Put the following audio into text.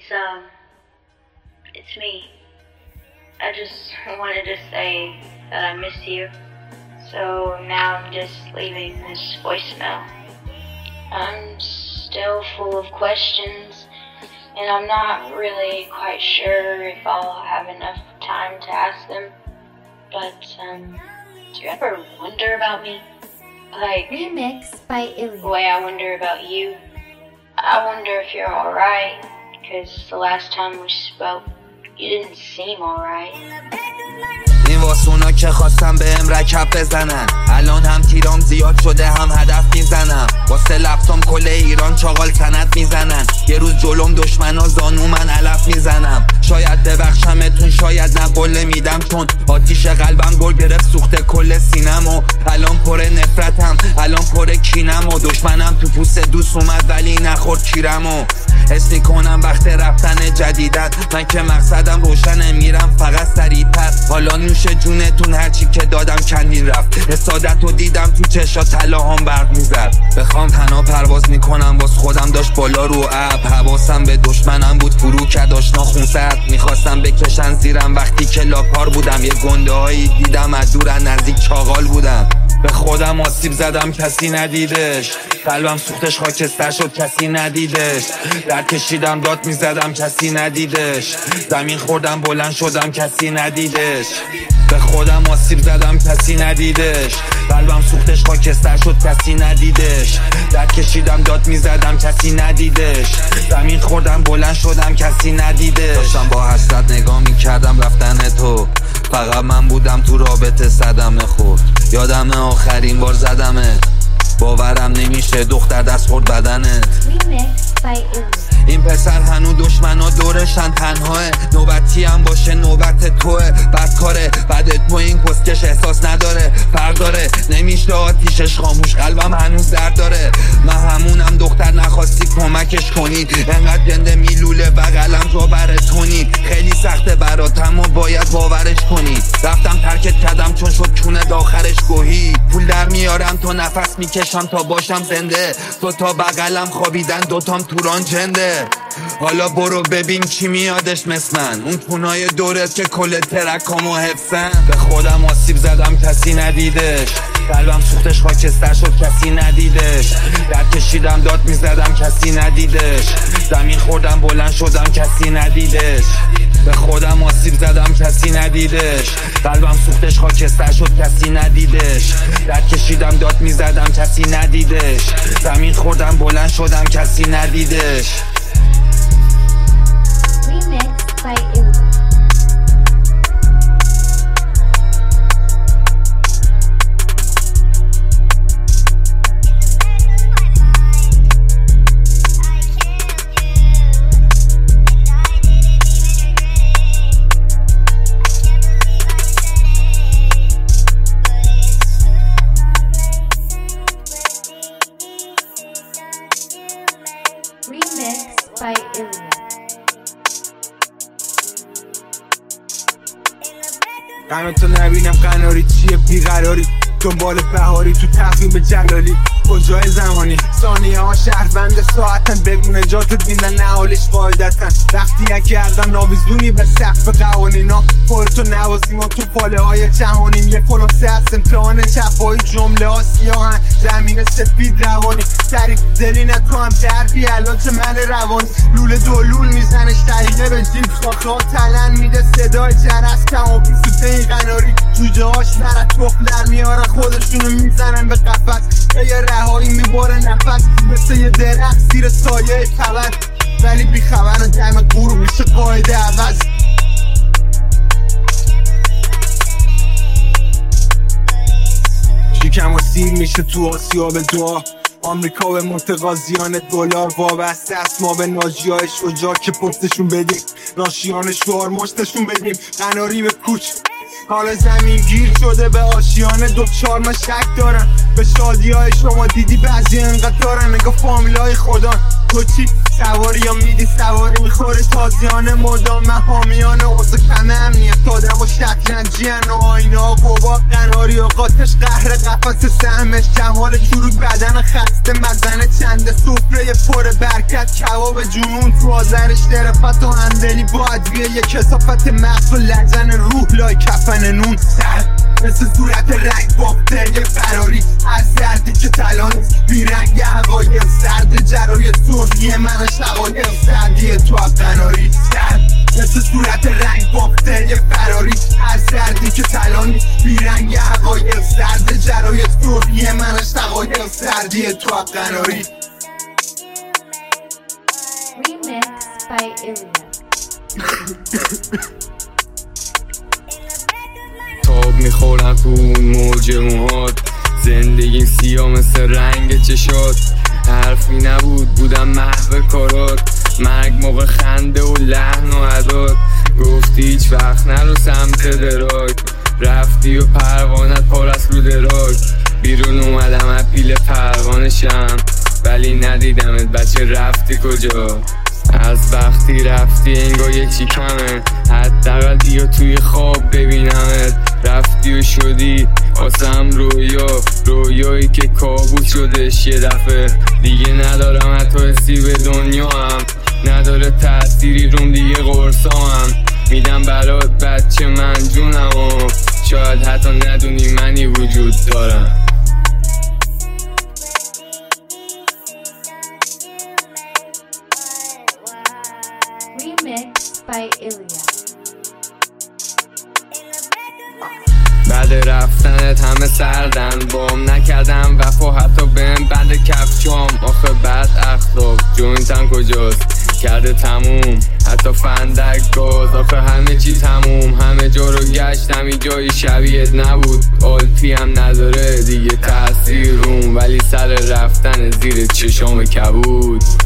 It's me. I just wanted to say that I miss you. So now I'm just leaving this voicemail. I'm still full of questions, and I'm not really quite sure if I'll have enough time to ask them. But, do you ever wonder about me? Like, Remix by Ilya. the way I wonder about you. I wonder if you're alright, because the last time we spoke, you didn't seem alright. این واسه اونا که خواستم بهم رکب بزنن، الان هم تیرام زیاد شده هم هدف میزنم، واسه لفتام کل ایران چاقال سند میزنن، یه روز جلوم دشمنا زانو من علف میزنم، شاید ببخشمتون شاید نه قله میدم، چون آتیش قلبم گل گرفت سوخته کل سینم و الان پر نفرتم الان پر کینم و دشمنم تو پوست دوست اومد ولی نخورد کیرم و حس میکنم وقت رفتن جدیدن، من که مقصدم روشنه میرم فقط سریعتر، حالا نوش جونتون هرچی که دادم کندین رفت، حسادت رو دیدم تو چشا طلاهام برق میزد، بخوام تنها پرواز میکنم باز خودم داشت بالا رو اب، حواسم به دشمنم بود فرو کرد آشنا خونسرد، میخواستم بکشن زیرم وقتی که لاکار بودم، یه گنده هایی دیدم از دور نزدیک چاغال بودم، به خودم آسیب زدم کسی ندیدش، قلبم سوختش خاکستر شد کسی ندیدش، درد کشیدم داد میزدم کسی ندیدش، زمین خوردم بلند شدم کسی ندیدش، به خودم آسیب زدم کسی ندیدش، قلبم سوختش خاکستر شد کسی ندیدش، درد کشیدم داد میزدم کسی ندیدش، زمین خوردم بلند شدم کسی ندیدش، داشتم با حسرت نگاه میکردم رفتن تو، فقط من بودم تو رابطه صدمه خورد، یادمه آخرین بار زدمه، باورم نمیشه دختر دست خورد بدنت. این پسر هنو دشمنا دورشن تنهاه، نوبتی هم باشه نوبت توه، بدکاره بعد تو این کسکش احساس نداره، فرق داره نمیشه آتیشش خاموش قلبم هنوز درد داره، من همونم دختر نخواستی کمکش کنی، انقدر جنده میلوله بغلم جا براتونی، خیلی سخته براتم و باید باورش کنی، رفتم ترکت کردم چون شد کونه داخرش گوهی، پول در میارم تا نفس میکشم تا باشم زنده، تو تا بغلم خوابیدن دوتام توران جنده، حالا برو ببین کی میادش مثل من، اون کونای دورت که کل ترکامو حفظن، به خودم آسیب زدم کسی ندیدش، قلبم سوختش خاکستر شد کسی ندیدش، درد کشیدم داد میزدم کسی ندیدش، زمین خوردم بلند شدم کسی ندیدش، به خودم آسیب زدم کسی ندیدش، قلبم سوختش خاکستر شد کسی ندیدش، درد کشیدم داد میزدم کسی ندیدش، زمین خوردم بلند شدم کسی ندیدش. Remix by Ilya. Remix by Ilya. قناتو نبینم قناری چیه بیقراری، دنبال بهاری تو تقویم جلالی، کجای زمانی ثانیه ها شهروند ساعتن، بدون نجات دیدن نهالش قاعدتن، وقتی کردن آویزونی به سقف قوانینا، خودتو نوازیم و تو پاله های جهانیم، یه کلوسه از امتحان چپایی جمله ها سیاهن، زمین سفید روانی، تعریف دلی نکو هم دربی علاج من روانی، لوله دولول میزنش دقیقه به جیب، شاخه ها تلن میده صدای جرس، کم و بیسوته این قناری، جوجه هاش نرد تخم در میارن خودشونو میزنن به قفص، یه رهایی میباره نفس، مثل یه درخت زیر سایه خبر، ولی بیخبر و دم غروب میشه قاعده عوض. شکم و سیر میشه تو آسیا به دعا، آمریکا به متقاضیان دلار وابسته است، ما به ناجیای شجاع که پستشون بدیم، ناشیان شعار مشتشون بدیم، قناری به کوچ، حالا زمین گیر شده به آشیانه دوچار، من شک دارم به شادی های شما، دیدی بعضی انقدر دارن نگاه فامیل های خدا، تو چی سواری یا میدی سواری میخوره تازیانه مدام حامیانه اوضاع کم امنیت آدم و شطرنجیان و آینه ها قبا قناری و قاتش قهر قفص سهمش جمال چروک بدن خسته مزنه چنده سفره پر برکت کباب جنون تو آذرش درفت و هندلی با ادویه یک کثافت مغز و لجن روح لای کفن نون سرد مثل صورت رنگ بافته یه فراری از سردی که تلان بیرنگ هوای سرد جرای سرخی من شقایق سردی تو قناری سرد مثل صورت رنگ بافته یه فراری از سردی که تلان بیرنگ هوای سرد جرای سرخی من شقایق سردی تو قناری. Remix by Ilya. تاب میخورم تو اون موج موهات زندگیم سیاه مثل رنگ چشات حرفی نبود بودم محو کارات مرگ موقع خنده و لحن و عداد گفتی هیچ وقت نرو سمت دراک رفتی و پروانت پارست رو دراک بیرون اومدم از پیل پروانشم ولی ندیدمت بچه رفتی کجا از وقتی رفتی انگار یکی کمه حداقل بیا توی خواب ببینمت رفتی و شدی واسم رویایی که کابوس شدش یه دفعه دیگه ندارم حتی حسی به دنیا هم نداره تأثیری روم دیگه قرصام میدم برات بچه من جونم و شاید حتی ندونی منی وجود دارم. Remix by Ilya. بعد رفتنت همه سردن بام نکردم وفا حتی بهم بند کفشام آخه بعد اخلاق جوینتم کجاست کرده تموم حتی فندک گاز آخه همه چی تموم همه جا رو گشتم این جایی شبیهت نبود آلپی هم نداره دیگه تأثیر روم ولی سر رفتن زیر چشام کبود